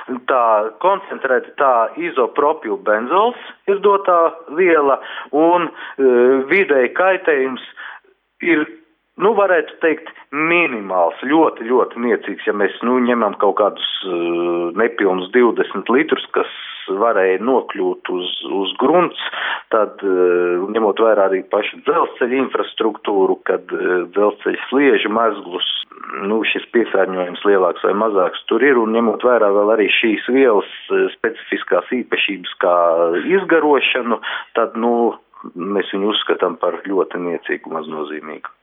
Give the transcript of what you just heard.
tā koncentrēta tā izopropilbenzols ir dotā viela, un vidēji kaitējums ir, varētu teikt, minimāls, ļoti, ļoti niecīgs, ja mēs, ņemam kaut kādus nepilnus 20 litrus, kas varēja nokļūt uz grunts, tad, ņemot vērā arī pašu dzelzceļa infrastruktūru, kad dzelzceļa sliežu mezglus, šis piesārņojums lielāks vai mazāks tur ir, un ņemot vērā vēl arī šīs vielas specifiskās īpašības kā izgarošanu, tad, mēs viņu uzskatām par ļoti niecīgu, maznozīmīgu.